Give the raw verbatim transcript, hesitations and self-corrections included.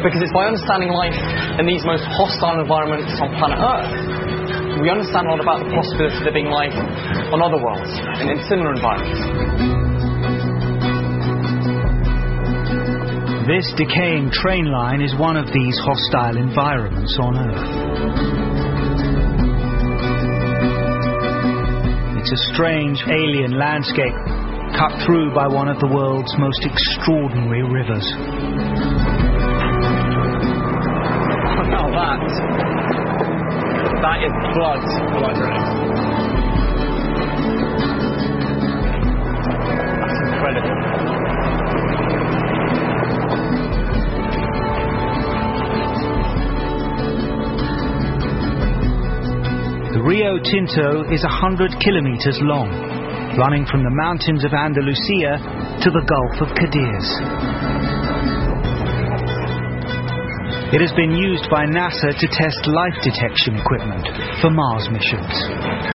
Because it's by understanding life in these most hostile environments on planet Earth, we understand a lot about the possibility of living life on other worlds, and in similar environments. This decaying train line is one of these hostile environments on Earth. It's a strange alien landscape cut through by one of the world's most extraordinary rivers. Now that, that is blood, blood red. That's incredible. The Rio Tinto is a hundred kilometers long, running from the mountains of Andalusia to the Gulf of Cadiz. It has been used by NASA to test life detection equipment for Mars missions.